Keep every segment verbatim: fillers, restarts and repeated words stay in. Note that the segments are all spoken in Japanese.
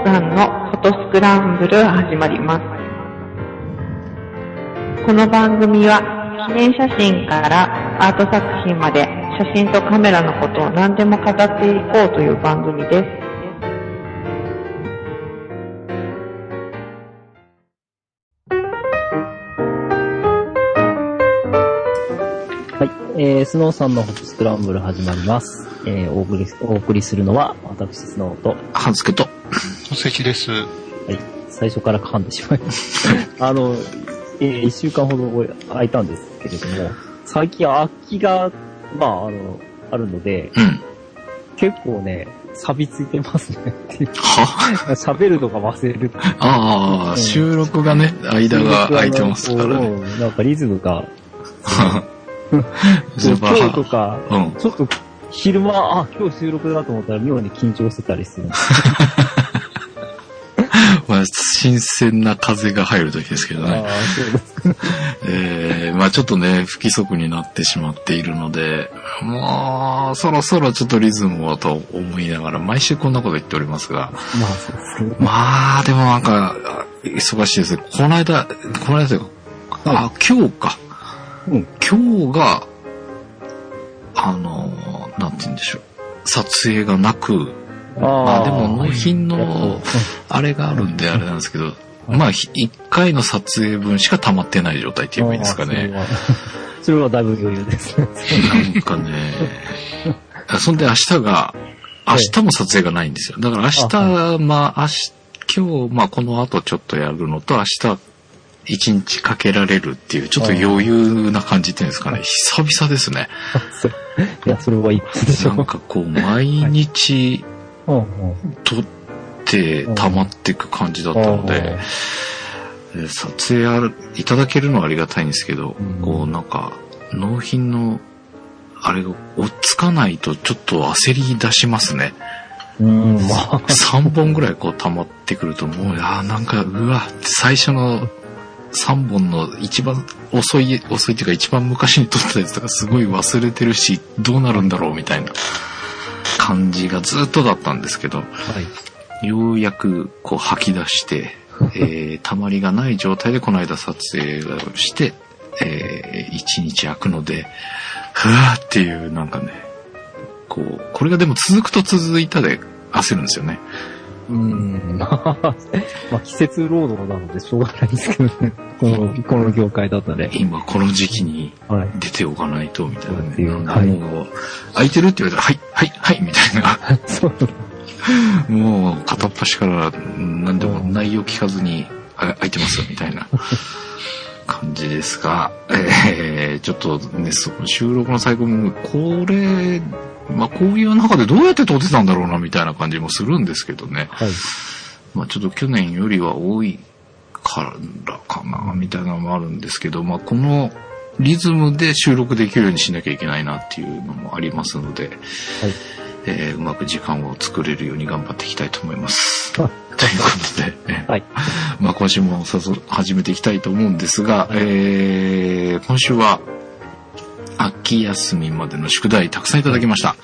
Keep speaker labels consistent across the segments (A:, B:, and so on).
A: さんのフォトスクランブル始まります。この番組は記念写真からアート作品まで写真とカメラのことを何でも語っていこうという番組です。
B: はい、えー、スノーさんのフォトスクランブル始まります。えー、お送り、お送りするのは私スノーと
C: はずけと
D: おせきです。
B: はい、最初から噛んでしまいましたあの、えー、一週間ほど空いたんですけれども、最近空きがまああのあるので、
C: うん、
B: 結構ね錆びついてますねは喋るのが忘れる
C: ああ、うん、収録がね間が空いてますからね、
B: なんかリズムが今日とか、うん、ちょっと昼間、あ、今日収録だと思ったら妙に緊張してたりする。
C: まあ、新鮮な風が入る時ですけどね。
B: あ、そうですか。
C: えー、まあちょっとね、不規則になってしまっているので、もう、そろそろちょっとリズムをと思いながら、毎週こんなこと言っておりますが。
B: まあそうですね。
C: まあ、でもなんか、忙しいですね。この間、この間というか、あ、今日か。うん、今日が、あの、なんて言うんでしょう。撮影がなく、あまあでも納品のあれがあるんであれなんですけど、まあ一回の撮影分しか溜まってない状態って言えばいいんですかね。
B: それはだいぶ余裕ですね。
C: なんかね、そんで明日が、明日も撮影がないんですよ。だから明日、まあ明日、今日、まあこの後ちょっとやるのと明日、一日かけられるっていうちょっと余裕な感じっていうんですかね。久々ですね。
B: いや、それはいいでしょう。
C: なんかこう毎日撮って溜まっていく感じだったので、撮影あるいただけるのはありがたいんですけど、こうなんか納品のあれが追っつかないとちょっと焦り出しますね。うんまあ、さんぼんぐらいこう溜まってくるともうあなんかうわ最初のさんぼんの一番遅い、遅いっていうか一番昔に撮ったやつとかすごい忘れてるし、どうなるんだろうみたいな感じがずっとだったんですけど、はい、ようやくこう吐き出して、えー、たまりがない状態でこの間撮影をして、えー、一日空くので、ふわーっていうなんかね、こう、これがでも続くと続いたで焦るんですよね。
B: うーんまあ、まあ、季節労働なのでしょうがないですけどね。この、この業界だったね。
C: 今この時期に出ておかないと、みたいなね。
B: はい、
C: もう、空いてるって言われたら、はい、はい、はい、みたいな。
B: そう
C: もう、片っ端から何でも内容聞かずに、空いてますよ、みたいな感じですが、えー、ちょっとね、その収録の最後も、これ、まあこういう中でどうやって撮ってたんだろうなみたいな感じもするんですけどね。はい、まあちょっと去年よりは多いからかなみたいなのもあるんですけど、まあこのリズムで収録できるようにしなきゃいけないなっていうのもありますので、はいえー、うまく時間を作れるように頑張っていきたいと思います。ということで、はい、まあ今週も始めていきたいと思うんですが、はいえー、今週は秋休みまでの宿題たくさんいただきました。はい。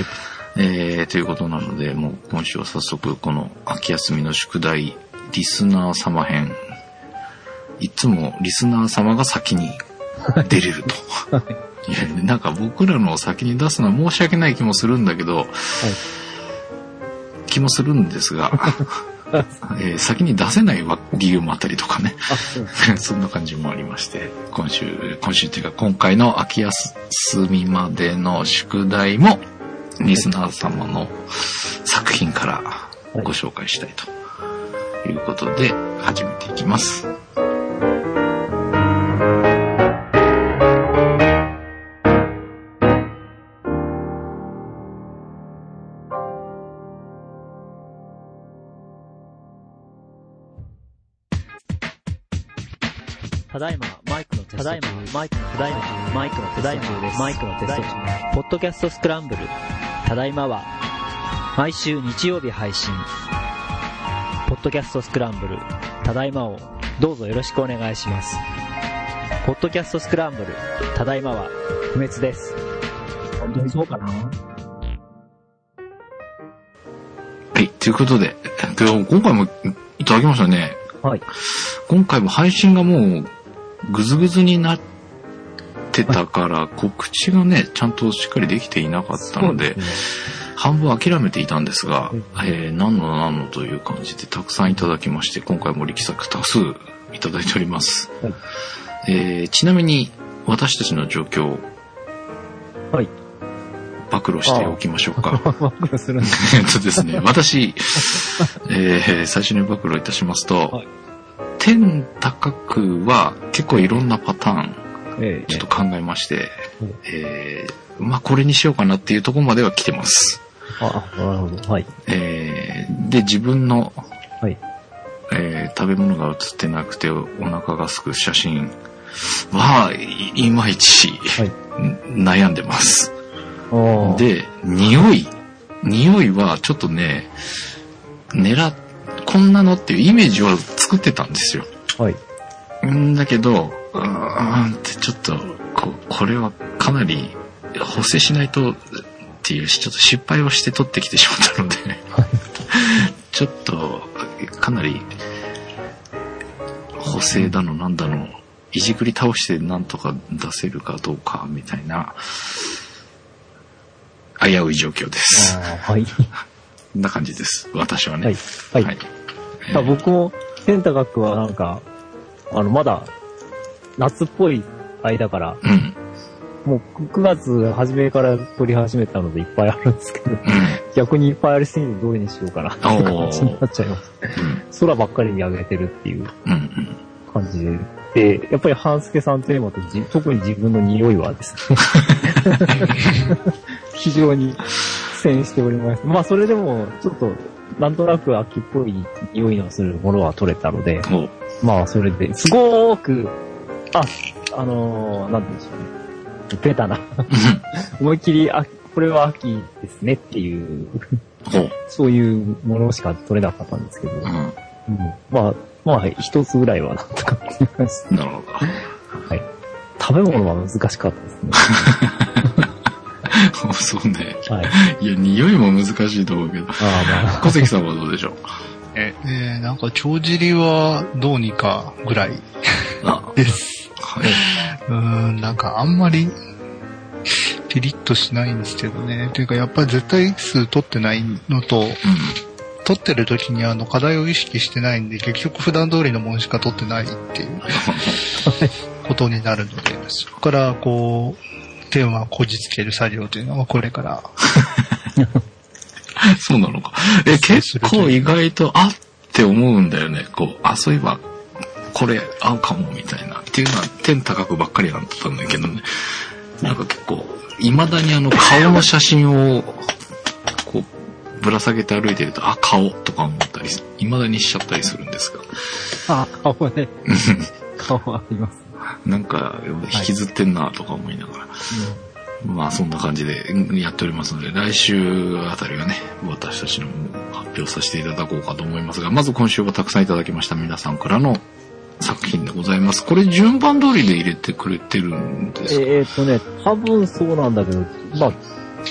C: えー、ということなので、もう今週は早速この秋休みの宿題リスナー様編。いつもリスナー様が先に出れると。はい、いやなんか僕らの先に出すのは申し訳ない気もするんだけど、はい、気もするんですが、えー、先に出せない理由もあったりとかねそんな感じもありまして、今週今週というか今回の秋休みまでの宿題もリスナー様の作品からご紹介したいということで始めていきます。
B: ただいまマイクのテスト中。ただいまマイクのただいまマイクのただいまマイクのテスト中。ポッドキャストスクランブル。ただいまは毎週日曜日配信。ポッドキャストスクランブル。ただいまをどうぞよろしくお願いします。ポッドキャストスクランブル。ただいまは不滅です。本当にそうかな。
C: はい、 ということで、けど今回もいただきましたね。
B: はい。
C: 今回も配信がもうぐずぐずになってたから、はい、告知がね、ちゃんとしっかりできていなかったので、でね、半分諦めていたんですが、うん、えー、何の何のという感じでたくさんいただきまして、今回も力作多数いただいております。はい、えー、ちなみに私たちの状況、
B: はい。
C: 暴露しておきましょうか。
B: 暴露するんです
C: えっとですね、私、えー、最初に暴露いたしますと、はい、天高くは結構いろんなパターン、えー、ちょっと考えまして、えーえー、まあこれにしようかなっていうところまでは来てます。
B: あ、なるほど。はい。
C: えー、で、自分の、
B: はい、
C: えー、食べ物が写ってなくてお腹がすく写真は、い, いまいち、はい、悩んでます。で、匂い。匂いはちょっとね、狙っ、こんなのっていうイメージを作ってたんですよ。
B: はい。
C: んだけど、うーんってちょっと、こ, これはかなり補正しないとっていう、ちょっと失敗をして取ってきてしまったので、ちょっと、かなり補正だのなんだの、いじくり倒してなんとか出せるかどうかみたいな、危うい状況です。
B: あ、はい。こ
C: んな感じです。私はね。
B: はい。はい。はい、えー、僕も天高くはなんか、あの、まだ夏っぽい間から、うん、もうくがつ初めから撮り始めたのでいっぱいあるんですけど、うん、逆にいっぱいありすぎてどれにしようかなっていう感じになっちゃいます。うん、空ばっかりに上げてるっていう感じで。うんうんで、やっぱり半助さんといえばとじ、特に自分の匂いはですね、非常に苦戦しております。まあそれでも、ちょっと、なんとなく秋っぽい匂いのするものは取れたので、まあそれで、すごーく、あ、あのー、なんて言うんでしょうね。ベタな。思いっきり、あ、これは秋ですねっていう、そういうものしか取れなかったんですけど、うんうん、まあ、まあ、一つぐらいはなんとかっていう感じ。
C: なるほど。
B: はい。食べ物は難しかったですね。
C: そうね。はい。いや、匂いも難しいと思うけど。ああ、まあ。小関さんはどうでしょう？
D: え、えー、なんか、帳尻はどうにかぐらいです。はい。うーん、なんかあんまり、ピリッとしないんですけどね。というか、やっぱり絶対数取ってないのと、うん撮ってる時にあの課題を意識してないんで結局普段通りのものしか撮ってないっていうことになるので、そこからこうテーマをこじつける作業というのはこれから
C: そうなのか。え、結構意外とあって思うんだよね。こう、あ、そういえばこれ合うかもみたいなっていうのは天高くばっかりなんだったんだけどね。なんか結構未だにあの顔の写真をこうぶら下げて歩いてると、あ、顔とか思ったり、未だにしちゃったりするんです
B: が。あ、顔ね。顔はあります。
C: なんか、引きずってんなとか思いながら。はい、まあ、そんな感じでやっておりますので、来週あたりはね、私たちの発表させていただこうかと思いますが、まず今週はたくさんいただきました皆さんからの作品でございます。これ順番通りで入れてくれてるんですか？
B: えーっとね、多分そうなんだけど、まあ、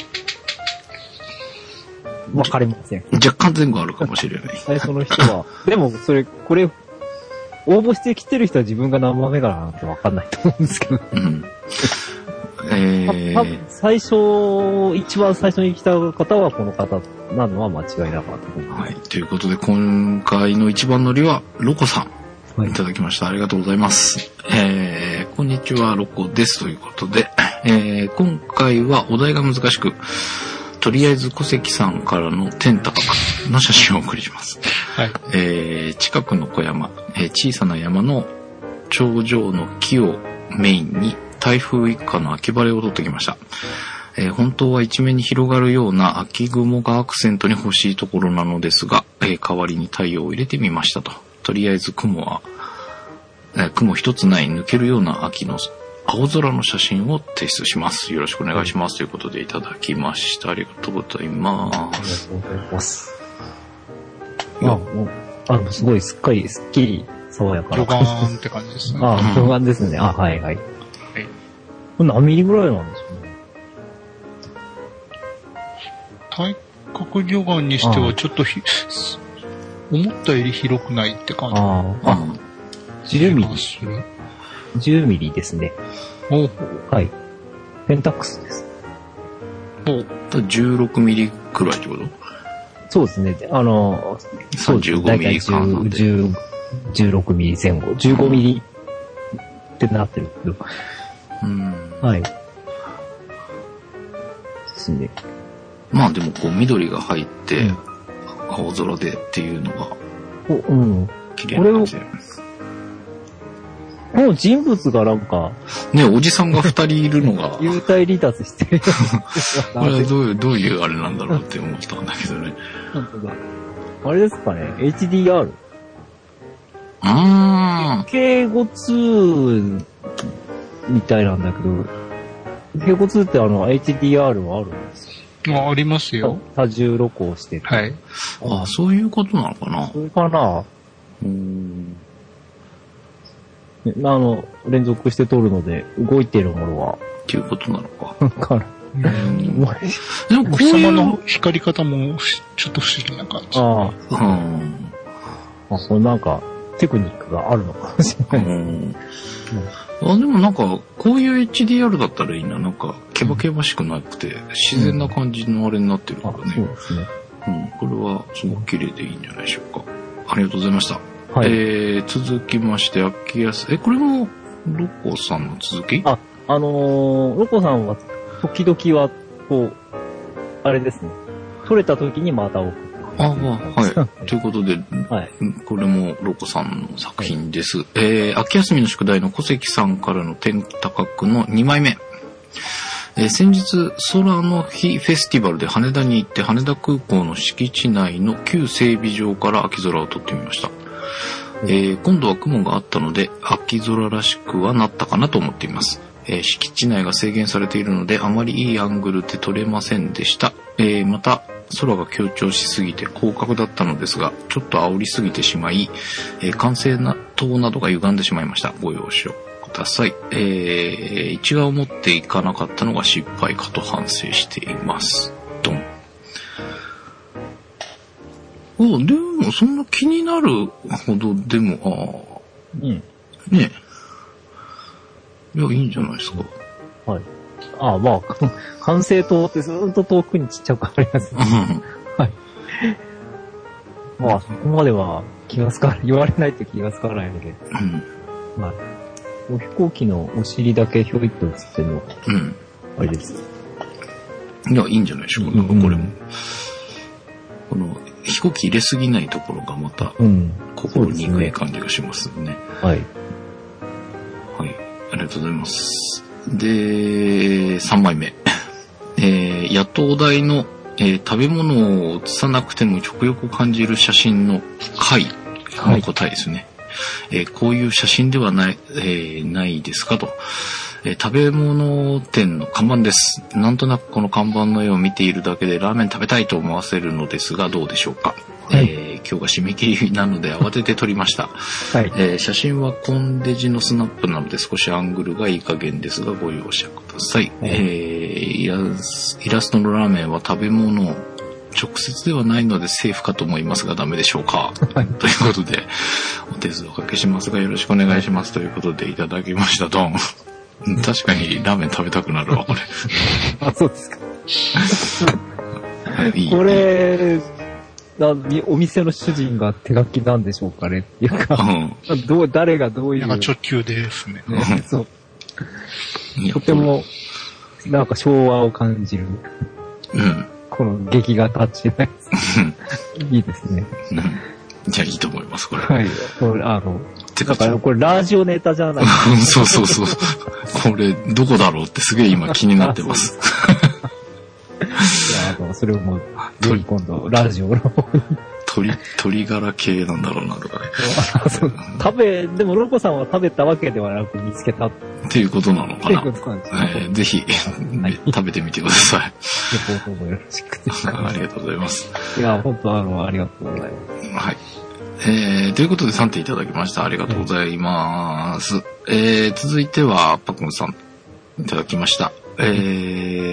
B: わかりません。
C: 若干前後あるかもしれない。
B: 最初の人は。でも、それ、これ、応募してきてる人は自分が何番目かなってわかんないと思うんですけど。うん。えー、多分最初、一番最初に来た方はこの方なのは間違いなかったと思います。
C: はい。ということで、今回の一番乗りは、ロコさん。はい。いただきました。ありがとうございます。えー、こんにちは、ロコです。ということで、えー、今回はお題が難しく、とりあえず小関さんからの天高くの写真をお送りします。はい。えー、近くの小山、えー、小さな山の頂上の木をメインに台風一過の秋晴れを撮ってきました。えー、本当は一面に広がるような秋雲がアクセントに欲しいところなのですが、えー、代わりに太陽を入れてみましたと。とりあえず雲は、えー、雲一つない抜けるような秋の青空の写真を提出します。よろしくお願いします。ということでいただきました。ありがとうございます。ありがとうございます。
B: あ、もう、あの、すごいすっかり、すっきり爽やかな。
D: 魚眼って感じですね。
B: あ、魚眼ですね。あ、はいはい。はい。これ何ミリぐらいなんですかね。
D: 大角魚眼にしてはちょっとひ、思ったより広くないって感じ。
E: ああ。じゅうミリ。じゅうミリですね。
D: お
E: はい。ペンタックスです。
C: おじゅうろくミリくらいってこと？
E: そうですね。あの、
C: さんじゅうごミリかなんで。
E: じゅう、じゅうろくミリ前後。じゅうごミリってなってるけど。
C: うん。
E: はい。ですね。
C: まあでもこう緑が入って、うん、青空でっていうのが、
E: お、うん。
C: 綺麗な感じで。
E: この人物がなんか、
C: ね、おじさんが二人いるのが、
E: 幽体離脱してる。
C: これはどういう、どういうあれなんだろうって思ったんだけどね。
E: 本当だ。あれですかね、エイチディーアール。
C: あ
E: ー。ケーごツー みたいなんだけど、ケーごツー ってあの エイチディーアール はあるんです
D: よ。あ、ありますよ。
E: 多重録音してて。
D: はい。
C: あ、そういうことなのかな。
E: それかな。
C: うーん。
E: あの、連続して撮るので、動いているものは。
C: っていうことなのか。
E: から。
C: でもこういう。
D: の光り方もちょっと不思議な感じ。
E: あ
C: あ。うん。
E: あ、これなんか、テクニックがあるのかもしれない。うん。
C: あ、でもなんか、こういう エイチディーアール だったらいいな。なんか、ケバケバしくなくて、自然な感じのあれになってるからね。
E: うん、そうですね。
C: うん。これはすごく綺麗でいいんじゃないでしょうか。ありがとうございました。
E: はい、
C: えー、続きまして、秋安、え、これも、ロコさんの続き？
E: あ、あのー、ロコさんは、時々は、こう、あれですね。撮れた時にまた送って。
C: ああ、はい。ということで、はい、これもロコさんの作品です。はい、えー、秋休みの宿題の小関さんからの天高くのにまいめ。えー、先日、空の日フェスティバルで羽田に行って羽田空港の敷地内の旧整備場から秋空を撮ってみました。えー、今度は雲があったので秋空らしくはなったかなと思っています。えー、敷地内が制限されているのであまりいいアングルで撮れませんでした。えー、また空が強調しすぎて広角だったのですがちょっと煽りすぎてしまい、えー、完成な灯などが歪んでしまいました。ご容赦ください。えー、一眼を持っていかなかったのが失敗かと反省しています。ドン。あ、でも、そんな気になるほどでも、ああ、うん。ねえ。いや、いいんじゃないですか。
E: はい。ああ、まあ、完成灯ってずっと遠くにちっちゃくありますね。はい。まあ、そこまでは気がつかない、言われないと気がつかないので。うん。まあ、飛行機のお尻だけひょいっと映ってるのが、うん。あれです。
C: いや、いいんじゃないでしょうか。なんかこれも。うん、この、飛行機入れすぎないところがまた、心にくい感じがしますよね。
E: うん、はい。
C: はい。ありがとうございます。で、さんまいめ。えー、やっとお題の、えー、食べ物を写さなくても食欲を感じる写真の回の答えですね。はい、えー、こういう写真ではない、えー、ないですかと。えー、食べ物店の看板です。なんとなくこの看板の絵を見ているだけでラーメン食べたいと思わせるのですがどうでしょうか。はい、えー、今日が締め切りなので慌てて撮りました。はい、えー、写真はコンデジのスナップなので少しアングルがいい加減ですがご容赦ください。はい、えー、イラス、イラストのラーメンは食べ物直接ではないのでセーフかと思いますがダメでしょうか。はい、ということでお手数をおかけしますがよろしくお願いしますということでいただきました。ドン。確かにラーメン食べたくなるわこれ。
E: あ、そうですか。
C: いい
E: これお店の主人が手書きなんでしょうかねっていうか、うん、どう誰がどういう。
D: なんか直球ですね。
E: ねそう。とてもなんか昭和を感じる。うん。この劇画タッチないです。いいですね。
C: うん。じゃあいいと思いますこれ。
E: はい。これあの。だからこれラジオネタじゃない
C: そうそうそう。これどこだろうってすげえ今気になってます。
E: いやあのそれをもうぜひ今度ラジオの方に
C: 鳥鳥柄系なんだろうなとかね。
E: 食べでもロコさんは食べたわけではなく見つけた
C: っていうことなのかな。えー、ぜひ、はい、食べてみてください。
E: レポートもよろしく
C: ありがとうございます。
E: いや本当あのありがとうございます。
C: はい。えー、ということでさんてんいただきました。ありがとうございます。はい、えー、続いては、パクンさんいただきました。え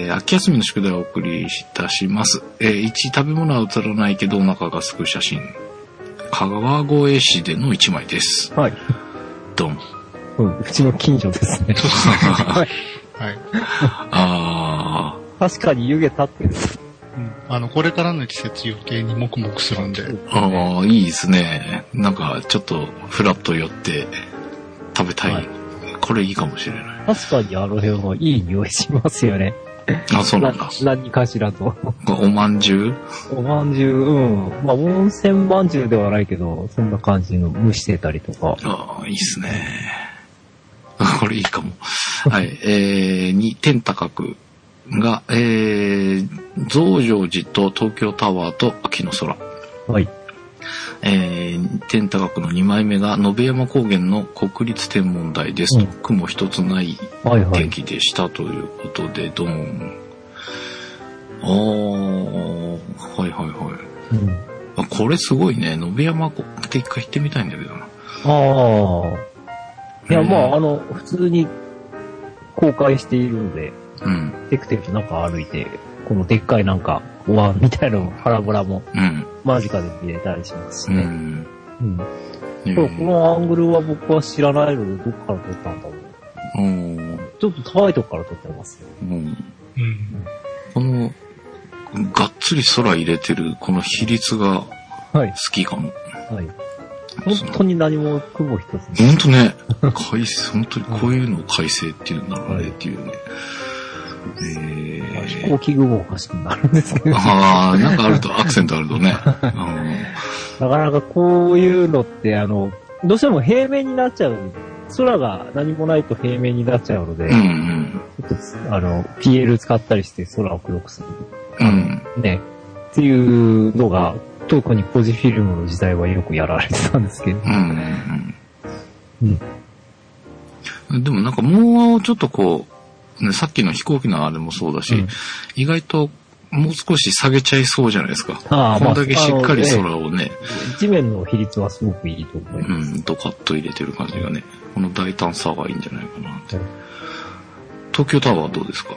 C: えー、秋休みの宿題をお送りいたします。えー、いち、食べ物は映らないけどお腹が空く写真。川越市でのいちまいです。
E: はい。
C: ドン。
E: うん、うちの近所ですね。はい。
D: はい。
C: あ
E: あ。確かに湯気立ってる。
D: うん。あの、これからの季節余計にもくもくするんで。
C: ああ、いいですね。なんか、ちょっと、フラッと寄って食べたい。はい、これいいかもしれない。
E: 確かにあの辺はいい匂いしますよね。
C: あ、そうなんだ。
E: 何かしらと。
C: おまんじゅう
E: おまんじゅう、うん。まあ、温泉まんじゅうではないけど、そんな感じの蒸してたりとか。
C: ああ、いいっすね。これいいかも。はい。えー、に、天高くが、えー、増上寺と東京タワーと秋の空。
E: はい。
C: えー、天高くのにまいめが延山高原の国立天文台ですと、うん、雲一つない天気でしたということで、ドーン。あー、はいはいはい。うん、あ、これすごいね。延山って一回行ってみたいんだけどな。あ
E: あ。いや、まあ、あの、普通に公開しているので、うん。テクテク中歩いて、このでっかいなんか、お椀みたいなのパラボラも、うん。間近で見れたりしますしね。うん。うん。えー、このアングルは僕は知らないので、どっから撮ったんだろう。うん。ちょっと高いとこから撮ってますよ。うん。うん。
C: この、がっつり空入れてる、この比率が、好きかも。はい。はい
E: 本当に何も雲一つ。
C: 本当ね。海星、本当にこういうのを海星っていうんだろうねっていうね。
E: えー、飛行機雲おかしくなるんですけど。
C: ああ、なんかあると、アクセントあるとね。うん、
E: なかなかこういうのって、あの、どうしても平面になっちゃう。空が何もないと平面になっちゃうので、うんうん、ちょっと、あの、ピーエル 使ったりして空を黒くする。うん、ね。っていうのが、特にポジフィルムの時代はよくやられてたんですけど。うんうん
C: うんうん、でもなんかもうちょっとこう、ね、さっきの飛行機のあれもそうだし、うん、意外ともう少し下げちゃいそうじゃないですか。あこんだけしっかり空をね、
E: まあ。地面の比率はすごくいいと思います。
C: うん、ドカッと入れてる感じがね、この大胆さがいいんじゃないかなって。はい、東京タワーはどうですか？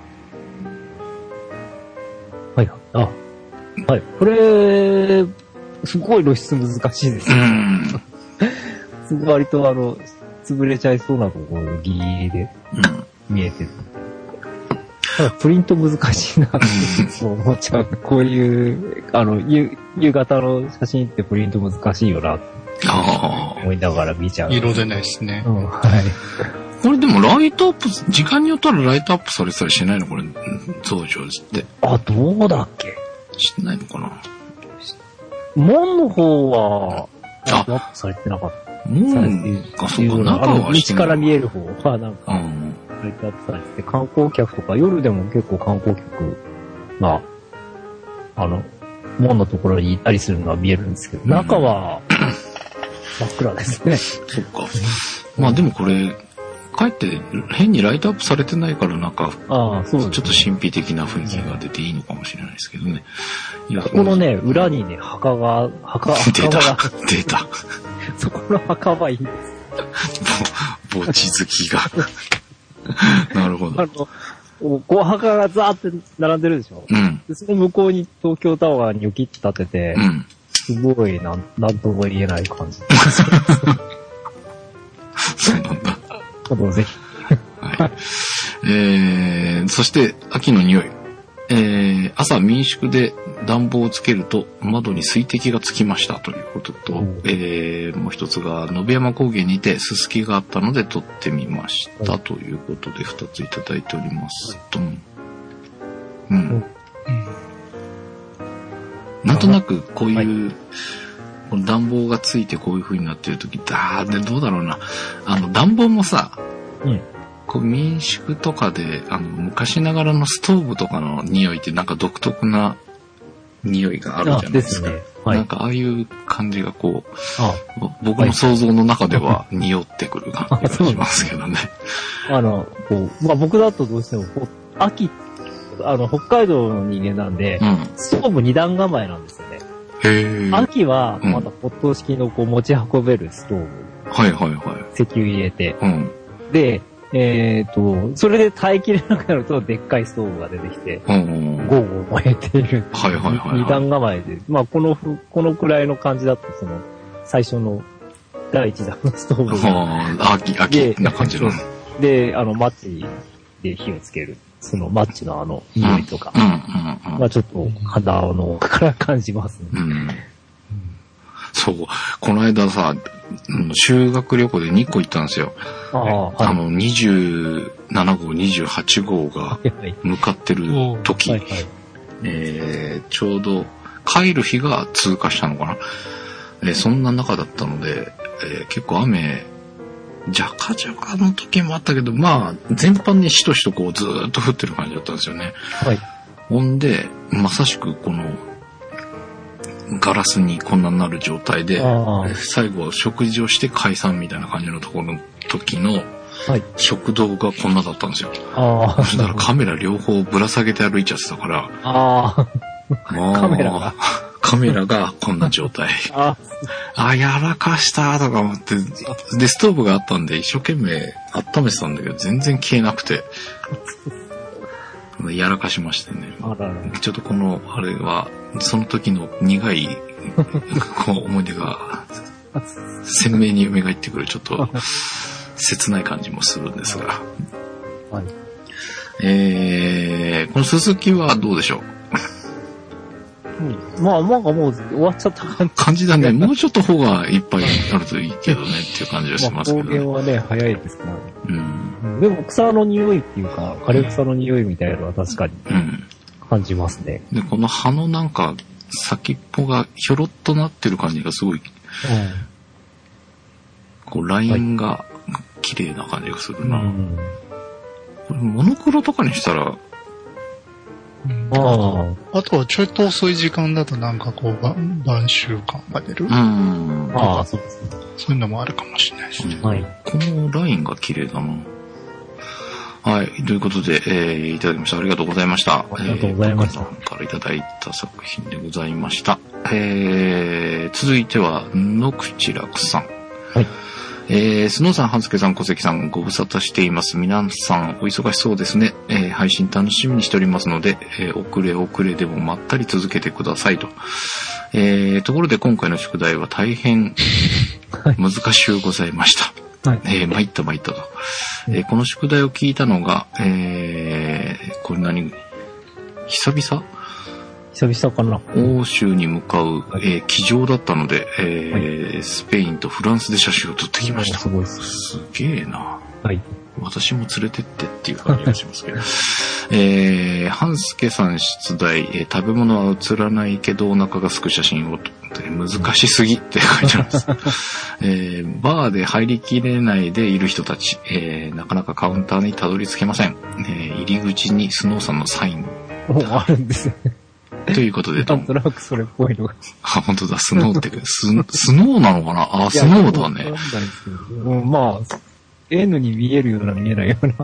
E: はい、あ。はい。これ、すごい露出難しいですね。うん、割とあの、潰れちゃいそうなところがギリギリで見えてる。うん、ただ、プリント難しいなってそう思っちゃう。こういう、あの、夕方の写真ってプリント難しいよなって思いながら見ちゃう。
D: 色出ないですね。
E: うん、はい。
C: これでもライトアップ、時間によったらライトアップされてたりしないのこれ、増上寺って。
E: あ、どうだっけ
C: 知ってないのかな
E: 門の方は、ライトアップされてなかった。
C: 門あ、そうか、中は
E: 道から見える方はなんか、ライトアップされてて、観光客とか、夜でも結構観光客が、あの、門のところにいたりするのは見えるんですけど、中は、真っ暗ですね。
C: そっか。まあでもこれ、かえって変にライトアップされてないからなんか、あそう、ね、ちょっと神秘的な雰囲気が出ていいのかもしれないですけどね。
E: いやここのね、裏にね、墓が、墓、
C: 墓が。出た。
E: そこの墓はいいんです。
C: 墓地好きが。なるほど。あ
E: の、こう墓がザーって並んでるでしょ。うん。でその向こうに東京タワーによきって立てて、うん。すごいなん、なんとも言えない感じ。
C: そうなんだ。
E: ぜひ。
C: はい。えー、そして、秋の匂い。えー、朝民宿で暖房をつけると窓に水滴がつきましたということと、えー、もう一つが、延山高原にてススキがあったので撮ってみましたということで二ついただいております。とうん。うん。なんとなくこういう、はいこの暖房がついてこういう風になってる時って、あーでどうだろうな。あの暖房もさ、うん、こう民宿とかであの昔ながらのストーブとかの匂いってなんか独特な匂いがあるじゃないですか。ですねはい、なんかああいう感じがこう、あ僕の想像の中では匂ってくる感じがしますけどね。
E: あのこうまあ僕だとどうしてもこう秋あの北海道の人間なんで、うん、ストーブ二段構えなんですよね。秋は、まだポット式のこう持ち運べるストーブ。
C: はいはいはい。
E: 石油入れて。うん、で、 えっと、それで耐えきれなくなると、でっかいストーブが出てきて、ゴーゴー燃えている。
C: はいはいはい、はい。
E: 二段構えで、まあこの、このくらいの感じだと、その、最初の第一弾のストーブ
C: が。ああ、秋、秋な感じの。
E: で、あの、マッチで火をつける。そのマッチのあの、匂いとか。
C: うんうんうんうん、
E: まあちょっと、肌のから感じますね。
C: うんそう。この間さ、修学旅行でにこ行ったんですよ。あ, はい、あの、にじゅうななごう、にじゅうはちごうが向かってる時、はいはいえー、ちょうど帰る日が通過したのかな。えー、そんな中だったので、えー、結構雨、ジャカジャカの時もあったけど、まあ、全般にしとしとこうずーっと降ってる感じだったんですよね。はい。ほんで、まさしくこの、ガラスにこんなになる状態で、最後食事をして解散みたいな感じのところの時の、食堂がこんなだったんですよ。あそしたらカメラ両方ぶら下げて歩いちゃってたから、あカメラがカメラがこんな状態。ああ、やらかしたとか思って、で、ストーブがあったんで一生懸命温めてたんだけど、全然消えなくて。やらかしましてね。あららちょっとこの、あれは、その時の苦いこう思い出が鮮明に蘇ってくる、ちょっと切ない感じもするんですが。はい、えー、この鈴木はどうでしょう、
E: うん、まあ、なんかもう終わっちゃった感じ。
C: 感じだね。もうちょっと方がいっぱいあるといいけどねっていう感じがしますけど、ね。
E: まあ、草原はね、早いですから、ね。うん。でも草の匂いっていうか、枯れ草の匂いみたいなのは確かに感じますね。
C: うん、で、この葉のなんか先っぽがひょろっとなってる感じがすごい、うん、こうラインが綺麗な感じがするな。はい、これモノクロとかにしたら、
D: ああ。あとはちょっと遅い時間だとなんかこう、晩秋感が出る。うん。ああ、そうですね。そういうのもあるかもしれないですね。
C: はい。このラインが綺麗だな。はい。ということで、えー、いただきました。ありがとうございました。
E: ありがとうございました。
C: えー、からいただいた作品でございました。えー、続いては、野口楽さん。はい。えー、スノーさん、半助さん、小関さん、ご無沙汰しています。皆さん、お忙しそうですね。えー、配信楽しみにしておりますので、えー、遅れ遅れでもまったり続けてくださいと。えー、ところで今回の宿題は大変難しゅうございました。はい、えー、参った参ったと。えー、この宿題を聞いたのが、えー、これ何久々
E: 久々かな。
C: 欧州に向かう、えー、機上だったので、えーはい、スペインとフランスで写真を撮ってきました。すごいです。すげえな。はい。私も連れてってっていう感じがしますけど。えー、半助さん出題、えー、食べ物は映らないけどお腹が空く写真を撮って難しすぎって書いてあります。えー、バーで入りきれないでいる人たち、えー、なかなかカウンターにたどり着けません。えー、入り口にスノーさんのサイン。
E: あるんですよね。
C: ということで、
E: なんとなくそれっぽいのが。
C: あ、本当だ、スノーってス、スノーなのかなあ、スノーだね。
E: うん、まあ、N に見えるような見えないような。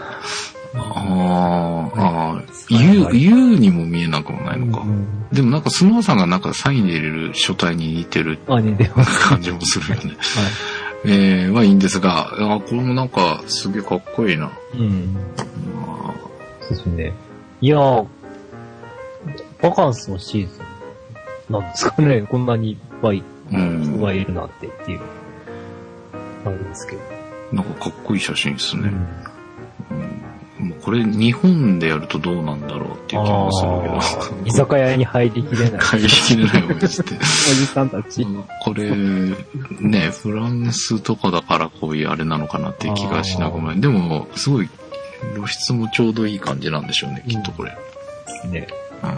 C: ああ、U、U にも見えなくもないのか。うん、でもなんかスノーさんがなんかサインで入れる書体に似てる感じもするよね。はい、えー、はいいんですが、あ、これもなんかすげえかっこいいな。うん。
E: まあ、そうですね。いやー、バカンスのシーズンなんですかね。こんなにいっぱい人がいるなんてっていう、あるんですけど。
C: なんかかっこいい写真ですね。うん、もうこれ日本でやるとどうなんだろうっていう気もするけど。
E: 居酒屋に入りきれない。
C: 入りきれないおじって。おじ
E: さんたち。
C: これ、ね、フランスとかだからこういうあれなのかなっていう気がしなくもない。でも、すごい露出もちょうどいい感じなんでしょうね、きっとこれ。うん、ね。うん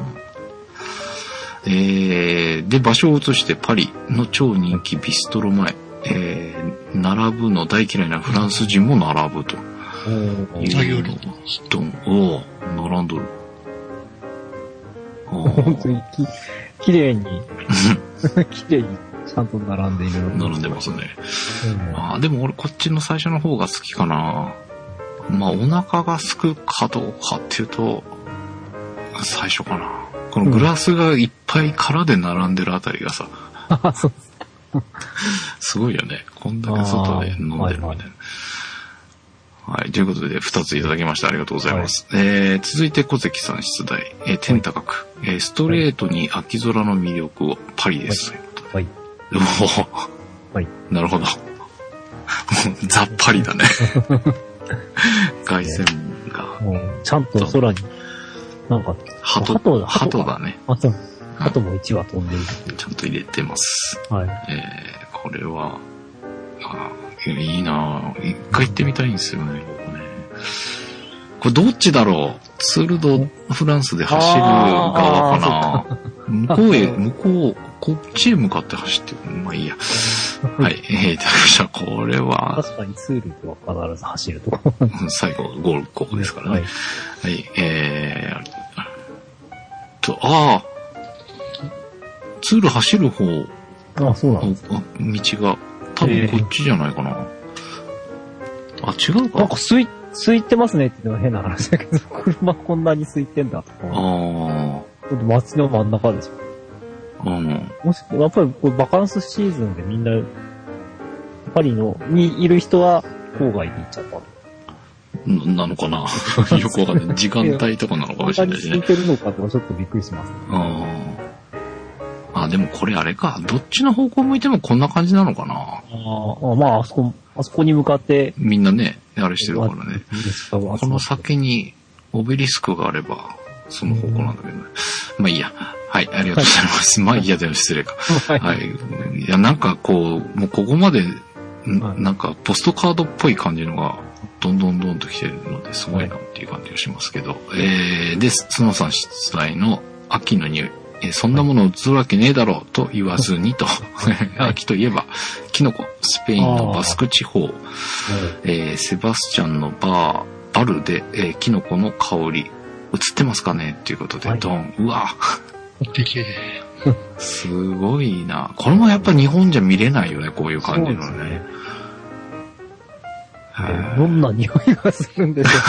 C: えー、で、場所を移してパリの超人気ビストロ前、えー、並ぶの大嫌いなフランス人も並ぶというの人を並んどる。
E: 本当にき、きれいに、きれいにちゃんと並んでいる。
C: 並んでますね。うん、あでも俺こっちの最初の方が好きかな。まあお腹がすくかどうかっていうと、最初かな。このグラスがいっぱい空で並んでるあたりがさ、うん、すごいよね。こんだけ外で飲んでるみたいな。 はい。ということで、二ついただきました。ありがとうございます。はい、えー、続いて小関さん出題。えー、天高く。はい、えー、ストレートに秋空の魅力をパリです。
E: はい。
C: おー、
E: はい。
C: なるほど。ザッパリだね。凱旋が。
E: もうちゃんと空に、なんか、
C: 鳩、鳩、鳩だね。
E: 鳩、鳩も一羽飛んでいる。
C: ちゃんと入れてます。
E: はい。
C: えー、これは、あいいなぁ。一回行ってみたいんですよね、ここね。これどっちだろう？ツールドフランスで走る側かな。向こうへ、向こう、こっちへ向かって走ってる。まあいいや。はい。えー、じゃあこれは。
E: 確かにツールでは必ず走るとこ。
C: 最後、ゴール、ここですからね。はい。はい、えー、と、ああ、ツール走る方。
E: あ、そうなんです
C: か。道が、多分こっちじゃないかな。えー、あ、違うか。
E: なんか空い、空いてますねって言っても変な話だけど、車こんなに空いてんだとか。ああ。街の真ん中でしょ。
C: うん。
E: もし、やっぱりこれバカンスシーズンでみんな、パリの、にいる人は郊外に行っちゃった
C: のなのかなよくわかんない。時間帯とかなのかもしれないしね。
E: 空いてるのかとかちょっとびっくりしますね。
C: ああ。あ、でもこれあれか。どっちの方向向いてもこんな感じなのかな。あ
E: あ、まあ、あそこ、あそこに向かって。
C: みんなね、あれしてるからね。この先にオベリスクがあれば、その方向なんだけどね。まあいいや。はい、ありがとうございます。まあいいやでも失礼か。はい。いや、なんかこう、もうここまで、なんかポストカードっぽい感じのが、どんどんどんと来てるので、すごいなっていう感じがしますけど。えー、で、角さん出題の秋の匂い。えそんなものを映るわけねえだろうと言わずにと。秋といえば、キノコ、スペインのバスク地方、えー、セバスチャンのバー、バルで、えー、キノコの香り、映ってますかねっていうことで、はい、ドン。うわ
D: でけえ。
C: すごいな。これもやっぱ日本じゃ見れないよね、こういう感じのね。ね
E: どんな匂いがするんでしょ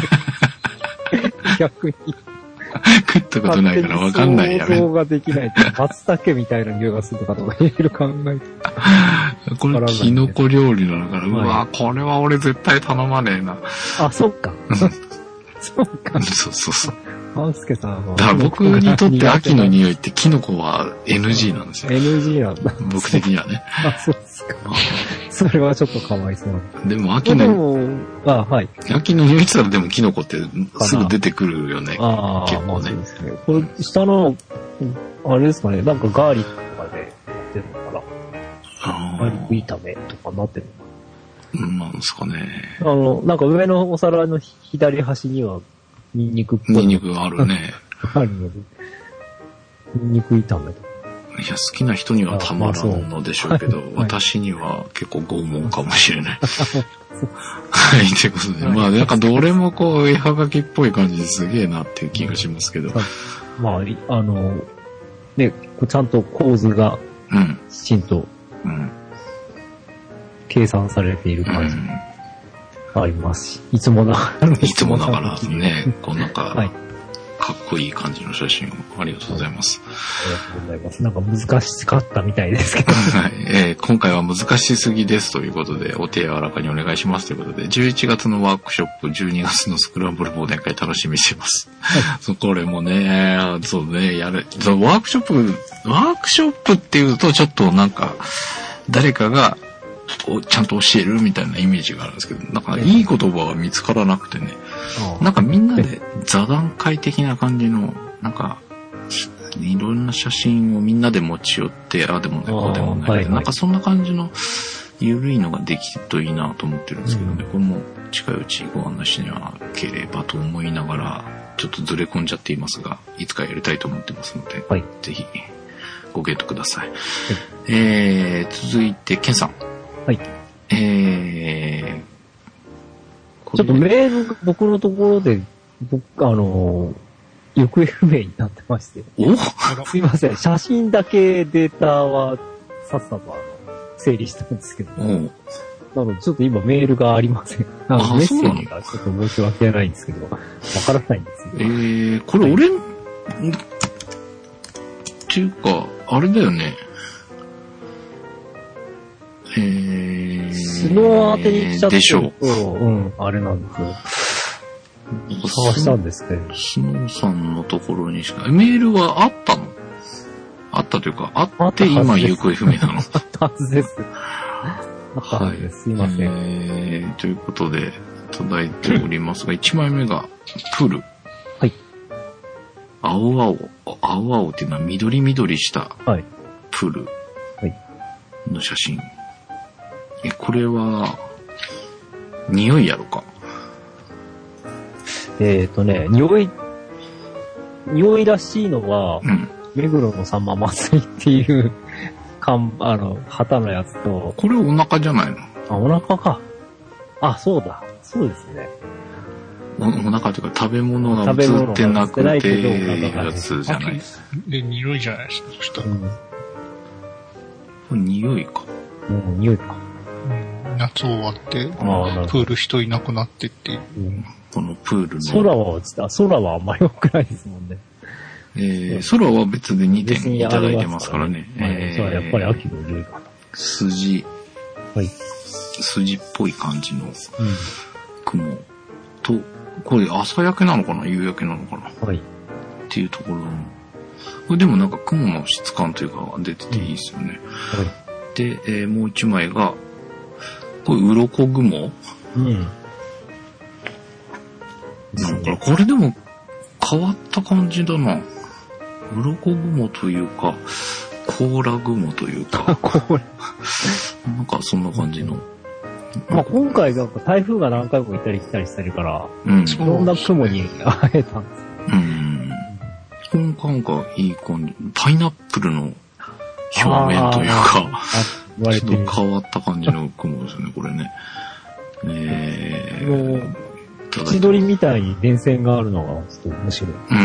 E: う逆に。
C: 食ったことないからわかんないやね。
E: 想像ができない。松茸みたいな匂いがするとかとかいろいろ考えて。
C: これキノコ料理なのから、うわ、これは俺絶対頼まねえな。
E: あ、そっか。そうか。
C: そうそうそう。
E: 半助さんは。
C: だから僕にとって秋の匂いってキノコは エヌジー なんですよ。
E: エヌジー なんだ。
C: 僕的にはね。
E: あ、そうですか。それはちょっとかわいそう。
C: でも秋の、
E: あ、はい。
C: 秋の匂いって言ったらでもキノコってすぐ出てくるよね。
E: ああ、結構ね。まあ、そうですね。これ下の、あれですかね、なんかガーリックとかでやってるのかな。ガーリック炒めとかなってるのかな。
C: なんですかね。
E: あの、なんか上のお皿の左端にはニンニクっぽい。
C: ニンニクがあるね。
E: あるので。ニンニク炒めとか。
C: いや、好きな人にはたまらんのでしょうけど、まあはい、私には結構拷問かもしれない。はい、ということで、まあなんかどれもこう、絵はがきっぽい感じですげえなっていう気がしますけど。
E: まあ、あの、ね、ちゃんと構図が、きちんと、計算されている感じがありますし、いつもながら、
C: いつもながらね、こうなんか、はい、かっこいい感じの写真をありがとうございます。
E: ありがとうございます。なんか難しかったみたいですけど。
C: はい、えー。今回は難しすぎですということで、お手柔らかにお願いしますということで、じゅういちがつのワークショップ、じゅうにがつのスクランブル忘年会楽しみにしてます。はい、そうこれもね、そうね、やる。そうワークショップ、ワークショップっていうとちょっとなんか、誰かがちゃんと教えるみたいなイメージがあるんですけど、なんかいい言葉が見つからなくてね、なんかみんなで座談会的な感じの、なんか、いろんな写真をみんなで持ち寄って、ああでもない、こうでもない、はいはい、なんかそんな感じの緩いのができるといいなと思ってるんですけどね、うん、これも近いうちご案内しなければと思いながら、ちょっとずれ込んじゃっていますが、いつかやりたいと思ってますので、はい、ぜひごゲットください。はい、えー、続いて、ケンさん。
E: はい。
C: え
E: ー、ちょっとメール、僕のところで、僕、あのー、行方不明になってまして。
C: お
E: すいません。写真だけデータは、さっさとあの、整理したんですけど。なので、ちょっと今メールがありません。あのメッセージがちょっと申し訳ないんですけど、わからないんですよ。
C: えー、これ俺、はい、っていうか、あれだよね。 えー、
E: スノー当てに来ちゃって
C: でしょう。
E: うん、あれなんですよ。探したんですけど。
C: スノーさんのところにしか、メールはあったの？あったというか、あって今行方不明なの？
E: あったはずです。あったはずです。はい、すいません。
C: えー、ということで、いただいておりますが、いちまいめが、プール。
E: はい。
C: 青々、青々っていうのは緑緑したプールの写真。はい、え、これは、匂いやろか。
E: えっとね、匂い、匂いらしいのは、
C: うん、
E: 目黒のさんま祭りっていう、かん、あの、旗のやつと。
C: これお腹じゃないの？
E: あ、お腹か。あ、そうだ。そうですね。
C: お, お腹というか食べ物が映ってなくて、やつじゃない。
D: で、匂いじゃないですか、そしたら。うん、
C: これ匂いか。
E: うん、匂いか。
D: 夏終わって、プール人いなくなってっていう。うん、
C: このプールの。
E: 空は、空はあんまり良くないですもんね。
C: えー、空は別でにてんいただいてますからね。
E: まあ、えー、それはやっぱり秋の匂いかな。
C: 筋。
E: はい。
C: 筋っぽい感じの雲と、これ朝焼けなのかな夕焼けなのかな、
E: はい、
C: っていうところの。これでもなんか雲の質感というか出てていいですよね。
E: うん、はい、
C: で、えー、もう一枚が、これ鱗雲、
E: うん、
C: なんかこれでも変わった感じだな。鱗雲というか、甲羅雲というか。なんかそんな感じの。
E: まあ今回なんか台風が何回も行ったり来たりしてるから、
C: うん、
E: いろんな雲に会えたんです。
C: うん。今回がいい感じ。パイナップルの表面というか、ちょっと変わった感じの雲ですね、これね。え
E: ー、千鳥みたいに電線があるのがちょっと面白い。
C: うん。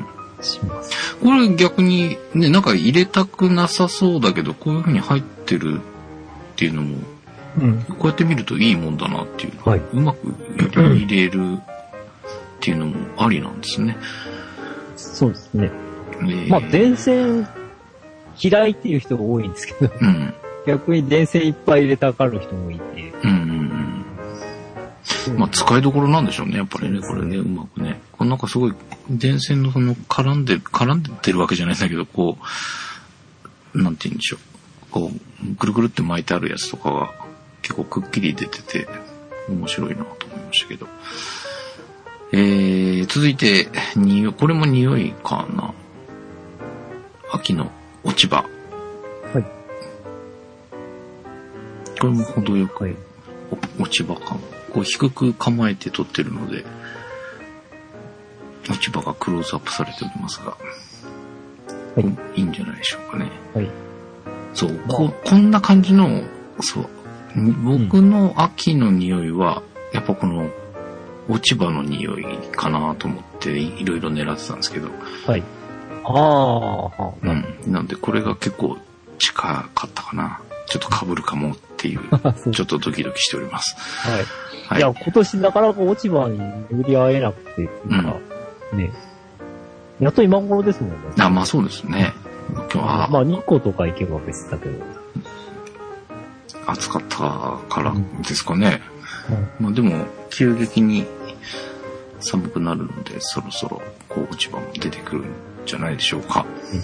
E: します。
C: これ逆にね、なんか入れたくなさそうだけど、こういう風に入ってるっていうのも、
E: うん、
C: こうやって見るといいもんだなっていう、
E: はい、
C: うまく入れるっていうのもありなんですね。
E: そうですね。
C: えー、
E: まあ電線嫌いっていう人が多いんですけど、
C: うん、
E: 逆に電線いっぱい入れたがる人もいて、
C: うんうんうん、まあ使いどころなんでしょうね、やっぱりね、これね、うまくね。これなんかすごい電線のその絡んで絡んでってるわけじゃないんだけど、こうなんて言うんでしょう、こうぐるぐるって巻いてあるやつとかが結構くっきり出てて面白いなと思いましたけど。えー、続いて、にこれも匂いかな。秋の落ち葉。
E: はい。
C: これも程よく、はい、落ち葉感。こう低く構えて撮ってるので、落ち葉がクローズアップされておりますが、はい、いいんじゃないでしょうかね。
E: はい。
C: そう、こ, こんな感じの、そう。僕の秋の匂いは、やっぱこの落ち葉の匂いかなと思っていろいろ狙ってたんですけど。
E: はい。ああ。
C: うん。なんでこれが結構近かったかな。ちょっと被るかもっていう、ちょっとドキドキしております。
E: はい。はい、いや、今年なかなか落ち葉に巡り会えなくて、なんか、うん、ね。やっと今頃ですもんね。
C: あ、まあそうですね。今日は。
E: まあ日光とか行けば別だけど。
C: 暑かったからですかね。うん、まあでも、急激に寒くなるので、そろそろこう落ち葉も出てくるんじゃないでしょうか。うん、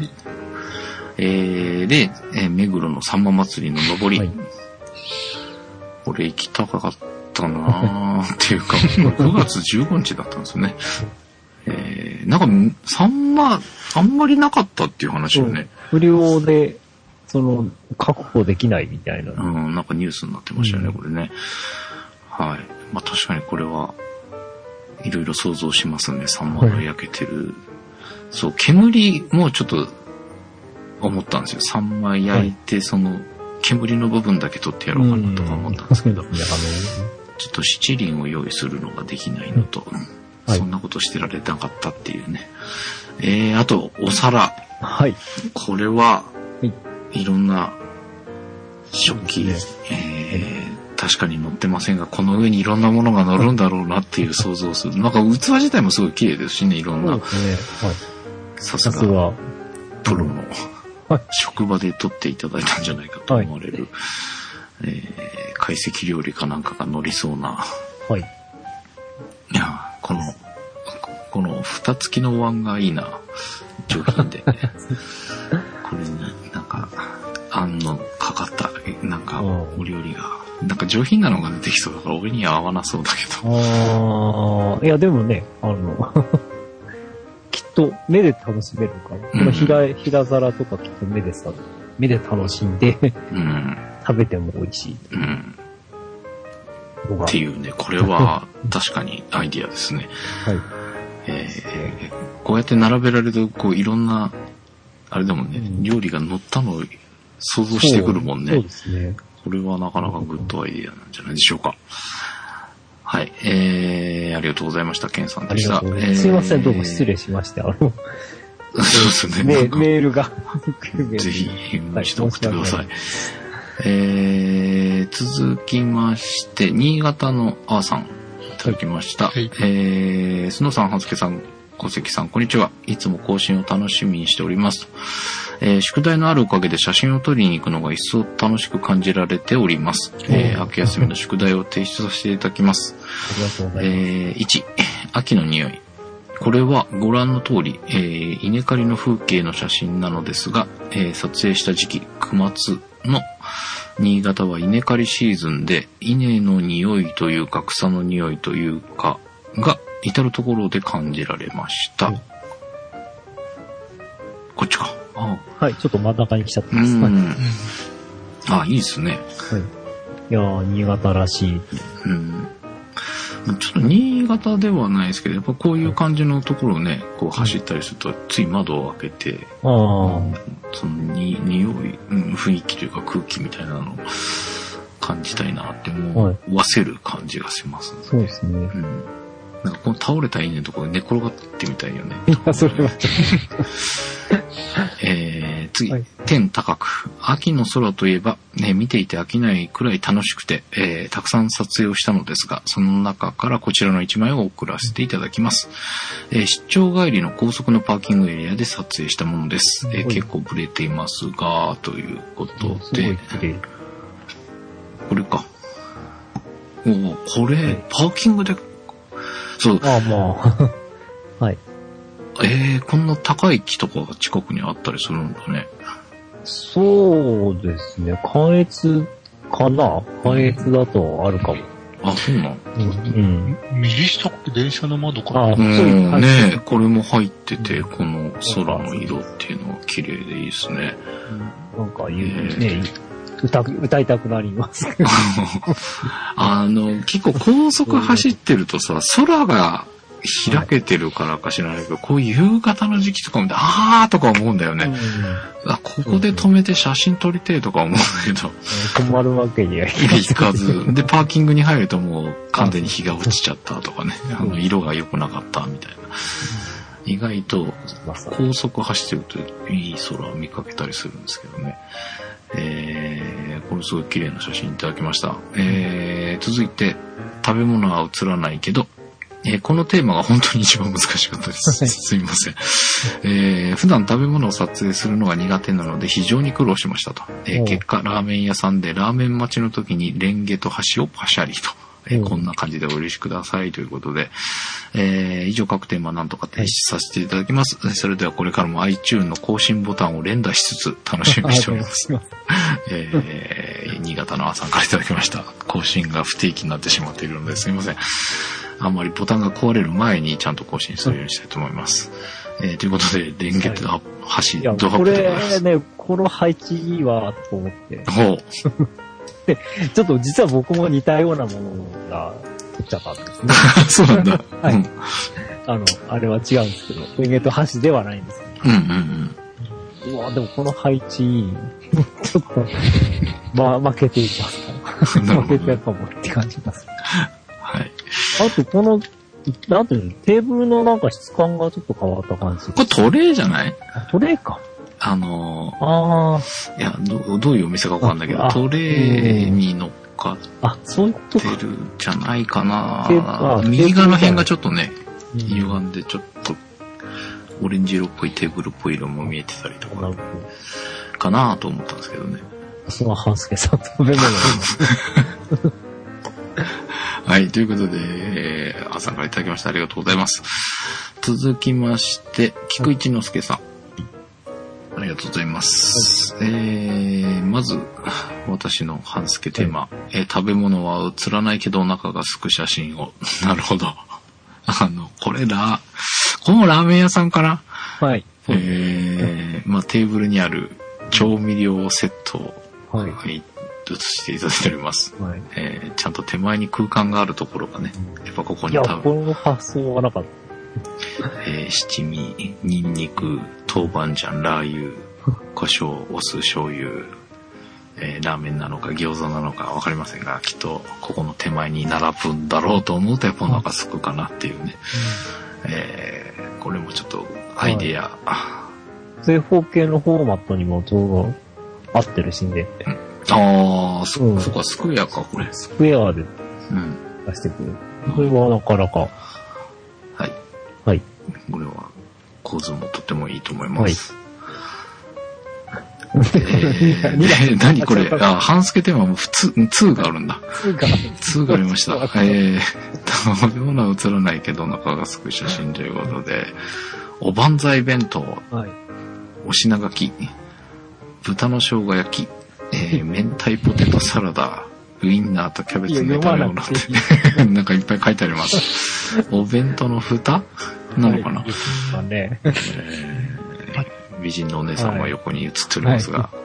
C: えー、で、えー、目黒のさんま祭りの上り。はい、これ行きたかったなーっていうか、くがつじゅうごにちだったんですよね。えー、なんか、サンマ、あんまりなかったっていう話をね。
E: 不良で、その、確保できないみたいな。
C: うん、なんかニュースになってましたよね、うん、これね。はい。まあ確かにこれは、いろいろ想像しますね、サンマが焼けてる。はい、そう、煙もちょっと、思ったんですよ。サンマ焼いて、はい、その、煙の部分だけ取ってやろうかなとか思ったんですけど、うん、ちょっと七輪を用意するのができないのと、うん、そんなことしてられなかったっていうね。えー、あと、お皿。
E: はい。
C: これは、いろんな食器、ねえー、確かに乗ってませんが、この上にいろんなものが乗るんだろうなっていう想像をする。なんか器自体もすごい綺麗ですしね、いろんな。
E: そうですね。はい。
C: さすが、プロの職場で撮っていただいたんじゃないかと思われる。 えー、懐石料理かなんかが乗りそうな。
E: はい。
C: いや、この、この蓋付きのお椀がいいな。上品で。これになんか、あんのかかった、なんかお料理が、なんか上品なのが出てきそうだから俺には合わなそうだけど。
E: ああ、いやでもね、あの、きっと目で楽しめるから、うん、この平、平皿とかきっと目でさ、目で楽しんで、うん、食べても美味しい。うん。
C: っていうね、これは確かにアイディアですね。はい。えー、こうやって並べられると、こういろんな、あれだもんね、うん、料理が乗ったのを想像してくるもんね。
E: そうですね。
C: これはなかなかグッドアイディアなんじゃないでしょうか。はい。えー、ありがとうございました。ケンさんでした。え
E: ー、すいません、どうも失礼しました。あの、
C: そうですね。
E: メ, メールが。
C: ぜひ、もう一度送ってください。はい、えー、続きまして、新潟のあーさん、いただきました。はい、えー、スノさん、はずけさん、小関さん、こんにちは。いつも更新を楽しみにしております。えー、宿題のあるおかげで写真を撮りに行くのが一層楽しく感じられております。えー、秋休みの宿題を提出させていただきます。
E: ありがとうございます。
C: えー、いち、秋の匂い。これはご覧の通り、えー、稲刈りの風景の写真なのですが、えー、撮影した時期、くがつの新潟は稲刈りシーズンで、稲の匂いというか草の匂いというかが至るところで感じられました。うん、こっちか。
E: ああはい、ちょっと真ん中に来ちゃってます。うん。
C: ああ、いいですね。はい。
E: いやー、新潟らしい。うん。
C: ちょっと新潟ではないですけど、やっぱこういう感じのところをね、こう走ったりすると、つい窓を開けて、あそのに匂い、うん、雰囲気というか空気みたいなのを感じたいなって思わせる感じがします、ね。
E: そうですね。うん。
C: なんかこの倒れた稲のところで寝転がってみたいよね。
E: いや、それはちょっと。
C: えー、次、はい、天高く。秋の空といえば、ね、見ていて飽きないくらい楽しくて、えー、たくさん撮影をしたのですが、その中からこちらのいちまいを送らせていただきます。えー、出張帰りの高速のパーキングエリアで撮影したものです。えー、結構ブレていますが、ということで。これか。おー、これ、パーキングで、そう。
E: ああ、まあ。はい。
C: えー、こんな高い木とかが近くにあったりするんだね。
E: そうですね。関越かな関越だとあるかも。
C: あ、そうなの、うん、
D: 右下これ電車の窓か。
C: あ、うん、ねえ、これも入ってて、この空の色っていうのは綺麗でいいですね。
E: うん、なんか言う、えー、ね歌、歌いたくなります。
C: あの、結構高速走ってるとさ、空が開けてるからか知らないけど、こういう夕方の時期とかもあーとか思うんだよね。うん、あ、ここで止めて写真撮りてえとか思うんだけど。
E: 止まるわけにはい
C: かず。で、パーキングに入るともう完全に日が落ちちゃったとかね。あの、色が良くなかったみたいな。意外と高速走ってるといい空を見かけたりするんですけどね。えー、これすごい綺麗な写真いただきました。えー、続いて、食べ物は映らないけど、えー、このテーマが本当に一番難しかったです。すみません、えー。普段食べ物を撮影するのが苦手なので非常に苦労しましたと。えー、結果、ラーメン屋さんでラーメン待ちの時にレンゲと箸をパシャリと。えー、こんな感じでお許しくださいということで、えー、以上各テーマなんとか提出させていただきます。それではこれからも iTunes の更新ボタンを連打しつつ楽しみにしております。えー、新潟のあさんからいただきました。更新が不定期になってしまっているのですみません。あんまりボタンが壊れる前にちゃんと更新するようにしたいと思います。えー、ということで、レンゲと箸、ドアップでございます。
E: これね、この配置いいわと思って。
C: ほう。
E: で、ちょっと実は僕も似たようなものが撮っちゃったんですね。
C: そうなんだ。
E: はい、うん。あの、あれは違うんですけど、レンゲと箸ではないんですね。
C: うんうん
E: うん。うわでもこの配置、ちょっと、ま、負けていますか負けてるかもって感じます。
C: はい。
E: あと、この、なんていうの、テーブルのなんか質感がちょっと変わった感じ。
C: これトレーじゃない？
E: あ、トレーか。
C: あのー、
E: あ
C: いやど、どういうお店かわかんないけど、トレーに乗っかってるじゃないかな。右側の辺がちょっとね、歪んでちょっとオレンジ色っぽいテーブルっぽい色も見えてたりとか、かなと思ったんですけどね。
E: その半助さん食べ物
C: はい、ということで、えー、朝からいただきましてありがとうございます。続きまして、菊一之助さん。ありがとうございます。はい、えー、まず、私の半助テーマ、はい、えー、食べ物は映らないけどお腹が空く写真を。なるほど。あの、これら、このラーメン屋さんかな？
E: はい。
C: えー、まあテーブルにある調味料セットを、はい、映していただいております。はい、えー、ちゃんと手前に空間があるところがね、やっぱここに多分。いや、
E: この発想はなかった。
C: えー、七味、ニンニク、豆板醤、ラー油、胡椒、お酢、醤油、えー、ラーメンなのか餃子なのかわかりませんが、きっとここの手前に並ぶんだろうと思うとやっぱお腹すくかなっていうね。うん、えー、これもちょっとアイデア。
E: はい、正方形のフォーマットにもちょうど合ってるしね。
C: うん、ああ、そ、うん、そっか、スクエアか、これ。
E: スクエアで出してくる。うん、これはなかなか。
C: はい。
E: はい。
C: これは構図もとてもいいと思います。はい。えー、何これ、あ、半助テーマも普通、にがあるんだ。にがありました。えー、食べ物は映らないけどお腹がすく写真ということで、おばんざい弁当、はい、お品書き、豚の生姜焼き、えー、明太ポテトサラダ、ウインナーとキャベツの炒め物ってなんかいっぱい書いてあります。お弁当の蓋なのかな、はいねえー、美人のお姉さんは横に映っておりますが、はい、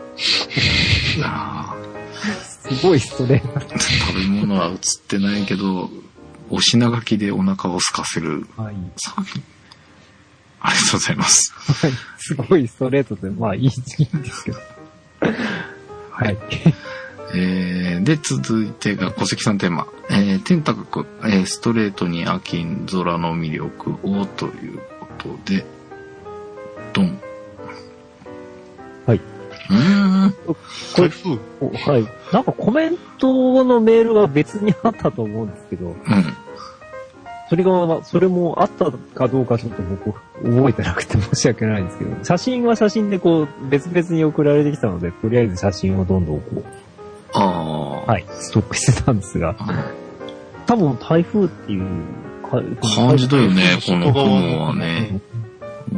C: あ
E: すごいストレート。
C: 食べ物は映ってないけどお品書きでお腹を空かせる、はい、ありがとうございます、
E: はい、すごいストレートでまあいいんですけどはい、
C: えー、で続いてが小関さんテーマ、えー、天高く、えー、ストレートに秋空の魅力をということでドン。
E: はい。
C: うーん。
E: これ、はい。なんかコメントのメールが別にあったと思うんですけど、うん。それが、それもあったかどうかちょっと僕覚えてなくて申し訳ないんですけど、写真は写真でこう別々に送られてきたので、とりあえず写真をどんどんこう、
C: ああ。
E: はい、ストックしてたんですが、多分台風っていう
C: 感じだよね、この雲はね。うん。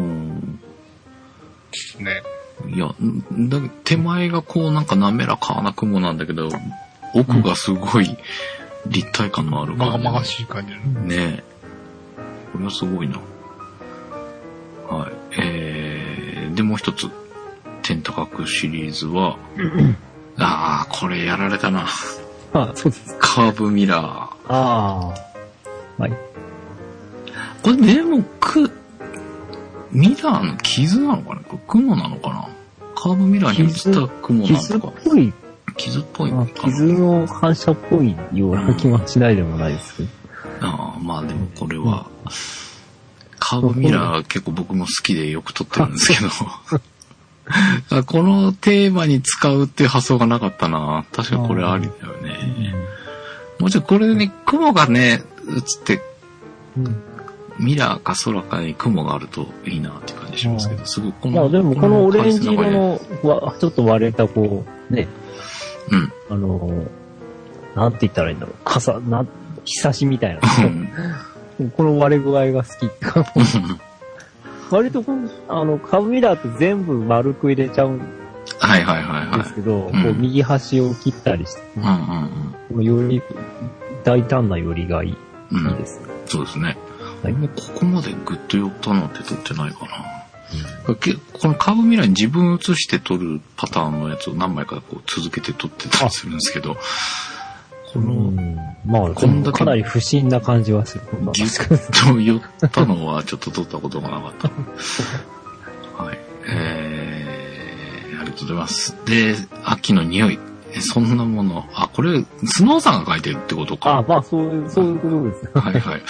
D: ね。
C: いや、だ手前がこうなんか滑らかな雲なんだけど、奥がすごい立体感のある感じ。
D: まがまがしい感じ。
C: ねえ。これはすごいな。はい。えー、で、もう一つ、天高くシリーズは、ああ、これやられたな。
E: ああ、そうです。
C: カーブミラー。
E: ああ。はい。
C: これでも、く、ミラーの傷なのかな、これ雲なのかな、カーブミラーに映った雲なのか。
E: 傷っぽい。
C: 傷っぽいのかな。
E: 傷の反射っぽいような気はしないでもないですけど。
C: うん、ああ、まあでもこれは、うん、カーブミラー結構僕も好きでよく撮ってるんですけど。このテーマに使うっていう発想がなかったな。確かこれありだよね。もちろんこれでね、雲がね、映って、うん、ミラーか空かに雲があるといいなっていう感じしますけど、すごいこの。
E: まあでもこのオレンジ色のわちょっと割れたこう、ね。
C: うん。
E: あの、なんて言ったらいいんだろう。傘、な、ひさしみたいな。うん、この割れ具合が好きってか。割とこの、あの、カーブミラーって全部丸く入れちゃうん
C: はいはいはいはい。
E: ですけど、うん、こう右端を切ったりして、
C: うんうん
E: うん、より大胆な寄りがいい、うん、いいですね。
C: そうですね。はい、もうここまでグッと寄ったのって撮ってないかな。うん、このカーブミラーに自分映して撮るパターンのやつを何枚かこう続けて撮ってたりするんですけど、この、うん、まあ、
E: こんだけかなり不審な感じはする。
C: ギュッと寄ったのはちょっと撮ったことがなかった。はい。えー、ありがとうございます。で、秋の匂い。そんなもの。あ、これ、スノーさんが書いてるってことか。
E: あ、まあ、そういう、そういうことです。
C: はいはい。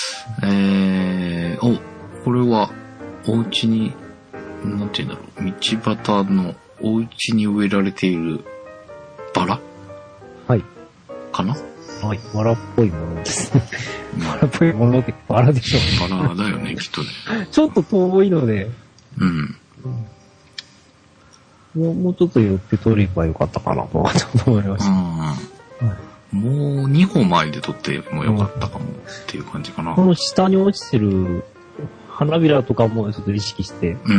C: えー、お、これは、お家に、なんて言うんだろう。道端のお家に植えられているバラ
E: はい。
C: かな
E: はい。バラっぽいものですね。バラっぽいものってバラでしょ
C: う。バラだよね、きっとね。
E: ちょっと遠いので。
C: うん。
E: もう、もうちょっと寄って取ればよかったかなと、ちょっと思いました。
C: うん。もうにほ前で撮ってもよかったかもっていう感じかな。
E: この下に落ちてる花びらとかもちょっと意識して、
C: うんうん。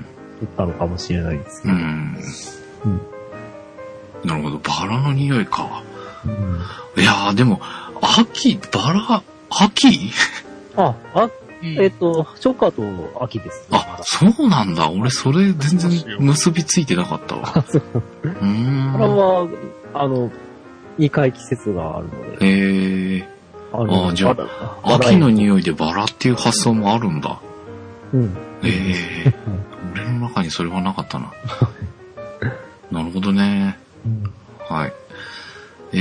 E: 撮ったのかもしれないですけど。
C: うん。うん。なるほど、バラの匂いか。うん、いやー、でも、秋、バラ、秋
E: あ、あ、えっ、ー、と、初夏と秋です、
C: ね。あ、そうなんだ。俺、それ全然結びついてなかったわ。そう。うーん。
E: バラは、あの、にかい季節があるので。
C: へえ。ああ、じゃあ、秋の匂いでバラっていう発想もあるんだ。うん。ええ。俺の中にそれはなかったな。なるほどね。うん、はい。え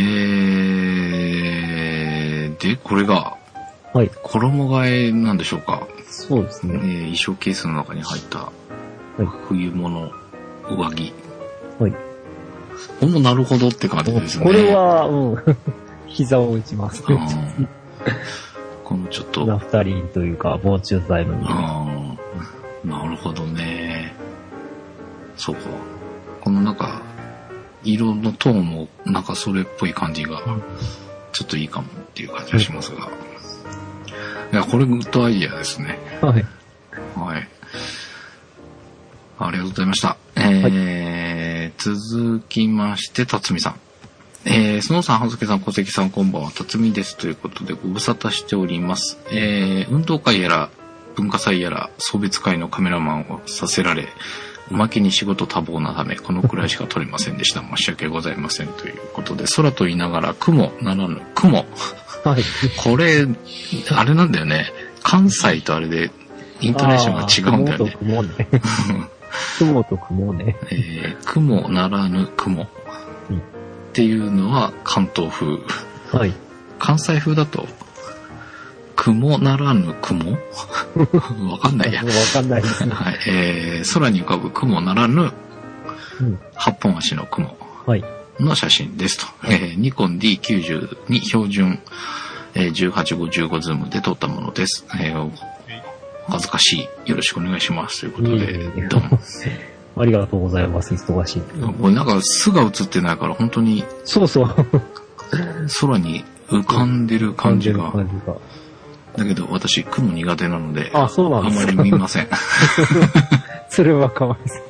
C: ー、で、これが、
E: はい。
C: 衣替えなんでしょうか。
E: そうですね。
C: えー、衣装ケースの中に入った、冬物上着。
E: はい。
C: ほんとなるほどって感じですね。
E: これは、うん。膝を打ちますね。
C: このちょっと。
E: ナフタリンというか、防虫剤の匂い。
C: なるほどね。そうか。このなんか、色のトーンもなんかそれっぽい感じが、ちょっといいかもっていう感じがしますが。いや、これグッドアイディアですね。
E: はい。
C: はい。ありがとうございました。えー、はい、続きまして、辰巳さん。えー、スノーさん、はずけさん、小関さん、こんばんは、辰巳です。ということで、ご無沙汰しております。えー、運動会やら、文化祭やら、送別会のカメラマンをさせられ、おまけに仕事多忙なため、このくらいしか撮れませんでした。申し訳ございません。ということで、空と言いながら、雲ならぬ、雲。
E: はい。
C: これ、あれなんだよね。関西とあれで、イントネーションが違うんだよね。
E: 雲と雲ね。雲と雲ね。
C: えー、雲ならぬ雲。っていうのは関東風。
E: はい。
C: 関西風だと、雲ならぬ雲わかんないや。
E: わかんないですね。
C: はい。えー、空に浮かぶ雲ならぬ、八本足の雲の写真ですと。はい、えー、ニコン ディーきゅうじゅうに 標準、えー、じゅうはちごじゅうごズームで撮ったものです。えー、お恥ずかしい。よろしくお願いします。ということで、どうも。
E: ありがとうございます。忙しい。
C: これなんか巣が映ってないから本当に。
E: そうそう。
C: 空に浮かんでる感じが。感じがだけど私雲苦手なので。
E: あ、そうなんですか。
C: あんまり見ません。
E: それはかわいそう。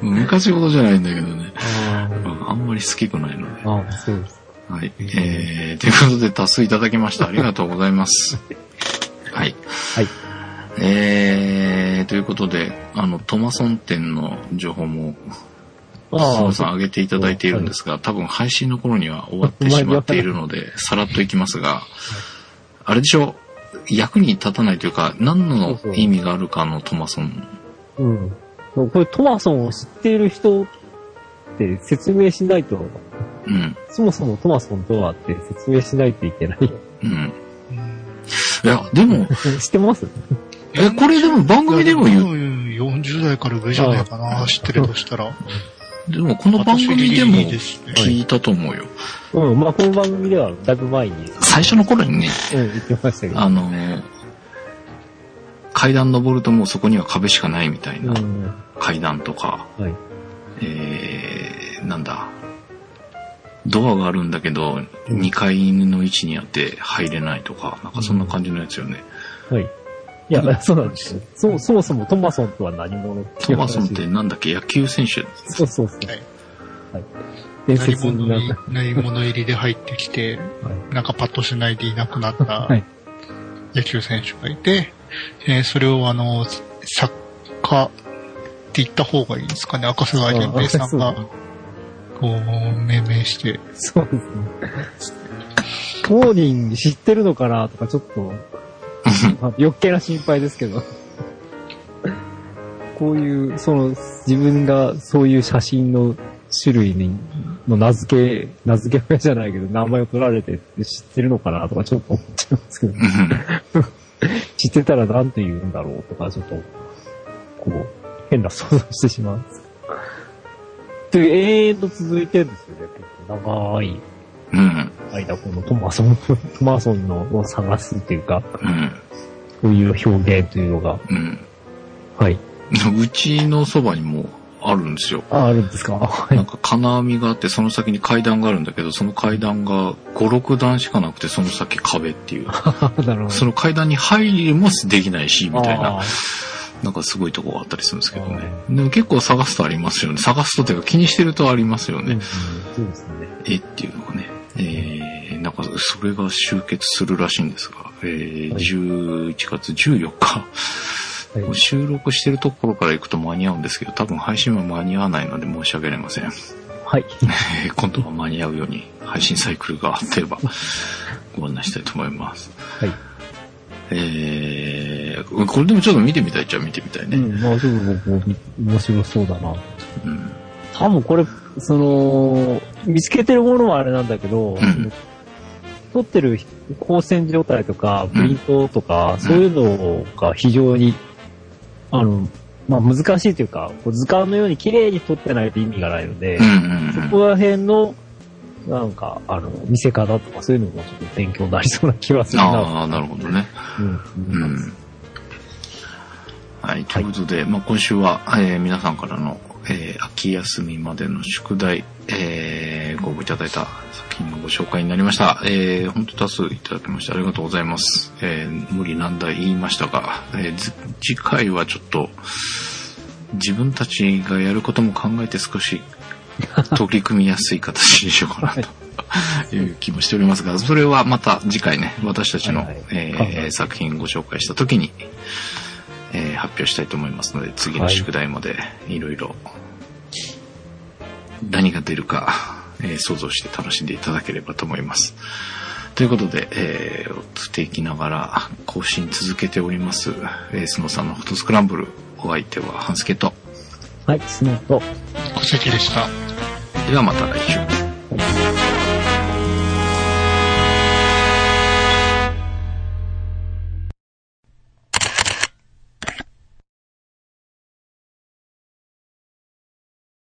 C: 昔ほどじゃないんだけどね。あ, あんまり好きくないので。
E: あ、そうです。
C: はい。えー、ということで多数いただきました。ありがとうございます。はい。
E: はい。
C: えー、ということで、あの、トマソン店の情報も、スノーさん上げていただいているんですが、多分配信の頃には終わってしまっているので、さらっといきますが、あれでしょ、役に立たないというか、何の意味があるかのトマソン。
E: うん。これトマソンを知っている人って説明しないと、
C: うん。
E: そもそもトマソンとはって説明しないといけない。
C: うん。いや、でも、
E: 知ってます？
C: え、これでも番組でも言う。
D: よんじゅう代から上じゃないかな、知ってるとしたら。
C: でもこの番組でも聞いたと思うよ。
E: うん、まあこの番組ではだいぶ前に。
C: 最初の頃にね。
E: うん、言ってましたけど。
C: あの、階段登るともうそこには壁しかないみたいな。うん、階段とか。
E: はい。
C: えー、なんだ。ドアがあるんだけど、うん、にかいの位置にあって入れないとか、なんかそんな感じのやつよね。
E: うん、はい。いや、そうなんですよ。そ、そもそもトマソンとは何者って
C: トマソンってなんだっけ、野球選手。
E: そうそうそう。はい。はい、
D: 伝説になった。何者入りで入ってきて、はい、なんかパッとしないでいなくなった野球選手がいて、えー、それをあの、作家って言った方がいいんですかね、赤瀬川源平さんが、こう、命名して。
E: そうですね。当人知ってるのかなとかちょっと、余計な心配ですけど。こういう、その、自分がそういう写真の種類に、の名付け、名付け親じゃないけど、名前を取られて知ってるのかなとかちょっと思っちゃいますけど。知ってたら何て言うんだろうとか、ちょっと、こう、変な想像してしまうんです。という永遠と続いてるんですよね。長い。
C: うん。
E: 間、このトマソン、トマソンのを探すっていうか、
C: うん。
E: そういう表現というのが。
C: うん。
E: はい。
C: うちのそばにもあるんですよ。
E: あ、あるんですか。
C: なんか金網があって、その先に階段があるんだけど、その階段がご、ろくだんしかなくて、その先壁っていう。
E: なるほど。
C: その階段に入りもできないし、みたいな。なんかすごいとこがあったりするんですけどね。でも結構探すとありますよね。探すとっていうか気にしてるとありますよね。うんうん、
E: そうですね。
C: えっていうのがね。えー、なんかそれが集結するらしいんですが、えーはい、じゅういちがつじゅうよっか。はい、収録してるところから行くと間に合うんですけど、多分配信は間に合わないので申し訳ありません。
E: はい。
C: 今度は間に合うように配信サイクルがあってればご案内したいと思います。はい。えー、これでもちょっと見てみたいっちゃ見てみたいね。
E: うん、まあちょっと僕も面白そうだな。うん。多分これ、その、見つけてるものはあれなんだけど、うん、撮ってる光線状態とか、プリントとか、うん、そういうのが非常に、あの、まあ難しいというか、図鑑のように綺麗に撮ってないと意味がないので、うんうんうん、そこら辺の、なんか、あの、見せ方とかそういうのもちょっと勉強になりそうな気はするな。
C: ああ、なるほどね。うん。うん、はい、ということで、はい、まあ今週は、えー、皆さんからの、えー、秋休みまでの宿題、えー、ご応募いただいた作品のご紹介になりました。えー、本当多数いただきましてありがとうございます。えー、無理難題言いましたが、えー、次回はちょっと自分たちがやることも考えて少し取り組みやすい形にしようかなという気もしておりますが、それはまた次回ね、私たちの、はいはいえー、作品をご紹介したときに、えー、発表したいと思いますので、次の宿題までいろいろ何が出るか、えー、想像して楽しんでいただければと思います。ということで、えー、不定期ながら更新続けております、えー、スノーさんのフォトスクランブル、お相手はハンスケと、
E: はい、スノーと
D: 小関でした。
C: ではまた来週。